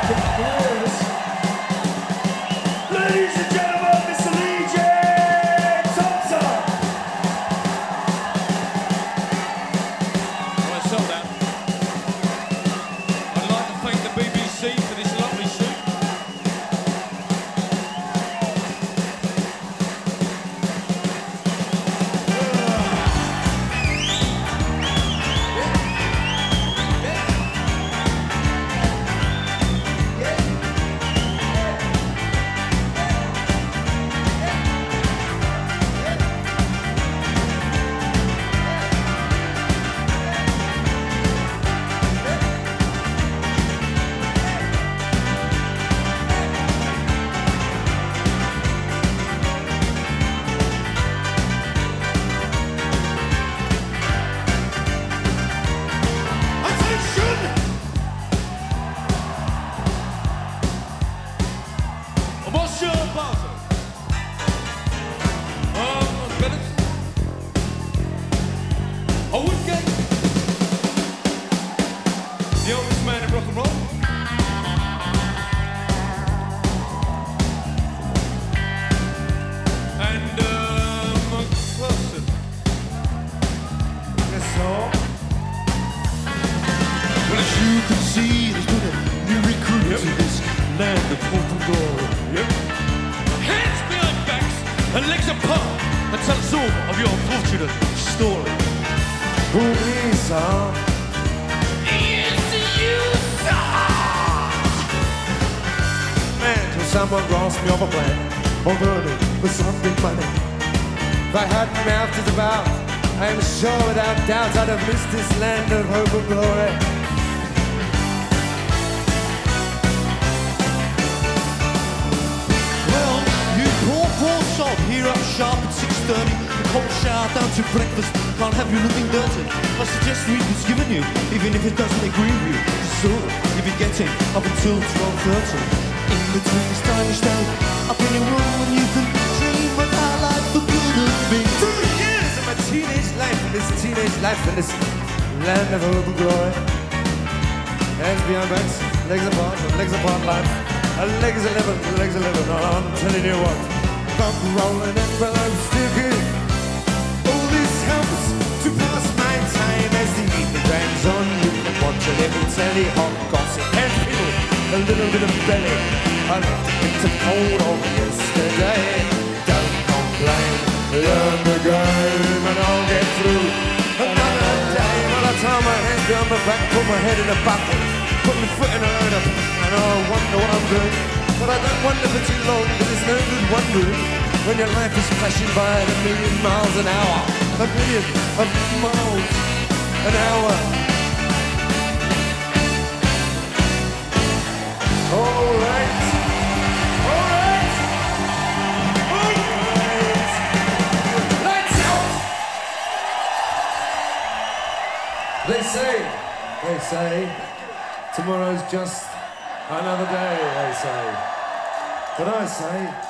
Ladies and gentlemen, Mr. Lee J. Thompson. Well, I saw that. I'd like to thank the BBC for this lovely suit. Monsieur Barzo. Bennett. Woodgate. The oldest man in rock and roll. And McPherson. Yes, sir. Well, as you can see, there's been a new recruit to this land of hope and glory. Hands behind backs and legs apart, and tell us all of your unfortunate story. Who is, sir? It's you, sir! Man, till someone grasp me off a plan, or burning with some big money. If I hadn't mouthed it about, I am sure without doubt I'd have missed this land of hope and glory. Well, you poor sod, here up sharp at 6:30. The cold shower down to breakfast can't have you looking dirty. I suggest read what's given you, even if it doesn't agree with you. So, you'll be getting up until 12:30. In between this time you stay up in your room and you can dream of how life would have been. 2 years of my teenage life in this land of hope and glory. Hands behind backs, legs apart life. Legs 11, I'm telling you what. Bump rolling and I'm sticking. All this helps to pass my time as the evening drags on. You can watch a little telly, hot gossip, and people, a little bit of belly. I like to get some hold of yesterday. Don't complain, learn the game and I'll get through another day. By the time I hand down the back, put my head in a bucket, put my foot in a loader, and I wonder what I'm doing. But I don't wonder for too long, because it's no good wondering when your life is flashing by at 1,000,000 miles an hour. 1,000,000 of miles an hour. All right. Lights out. They say, tomorrow's just another day, they say. But I say,